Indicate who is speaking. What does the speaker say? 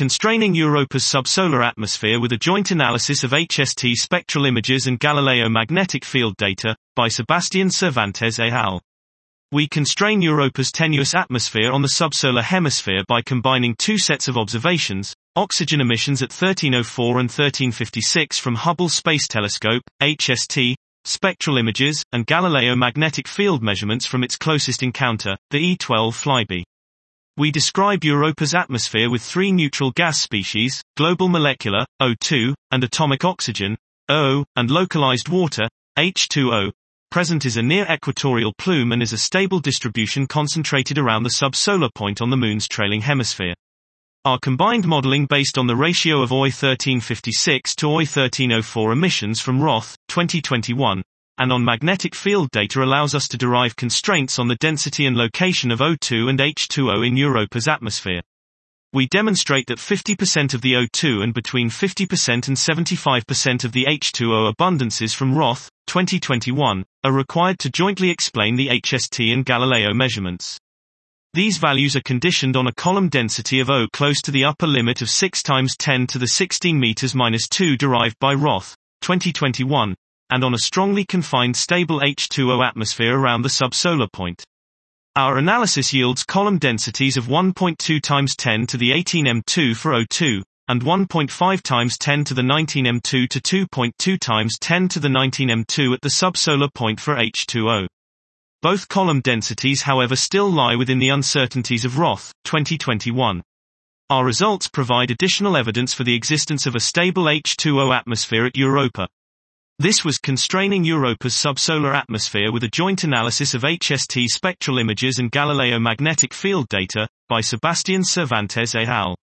Speaker 1: Constraining Europa's subsolar atmosphere with a joint analysis of HST spectral images and Galileo magnetic field data, by Sebastián Cervantes et al. We constrain Europa's tenuous atmosphere on the subsolar hemisphere by combining two sets of observations: oxygen emissions at 1304 and 1356 from Hubble Space Telescope, HST, spectral images, and Galileo magnetic field measurements from its closest encounter, the E12 Flyby. We describe Europa's atmosphere with three neutral gas species, global molecular, O2, and atomic oxygen, O, and localized water, H2O. Present is a near-equatorial plume and is a stable distribution concentrated around the subsolar point on the Moon's trailing hemisphere. Our combined modeling based on the ratio of OI 1356 to OI 1304 emissions from Roth, 2021, and on magnetic field data allows us to derive constraints on the density and location of O2 and H2O in Europa's atmosphere. We demonstrate that 50% of the O2 and between 50% and 75% of the H2O abundances from Roth, 2021, are required to jointly explain the HST and Galileo measurements. These values are conditioned on a column density of O close to the upper limit of 6 × 10 to the 16 meters minus 2 derived by Roth, 2021, and on a strongly confined stable H2O atmosphere around the subsolar point. Our analysis yields column densities of 1.2 × 10 to the 18 m2 for O2, and 1.5 × 10 to the 19 m2 to 2.2 × 10 to the 19 m2 at the subsolar point for H2O. Both column densities, however, still lie within the uncertainties of Roth, 2021. Our results provide additional evidence for the existence of a stable H2O atmosphere at Europa. This was Constraining Europa's Subsolar Atmosphere with a Joint Analysis of HST Spectral Images and Galileo Magnetic Field Data, by Sebastián Cervantes et al.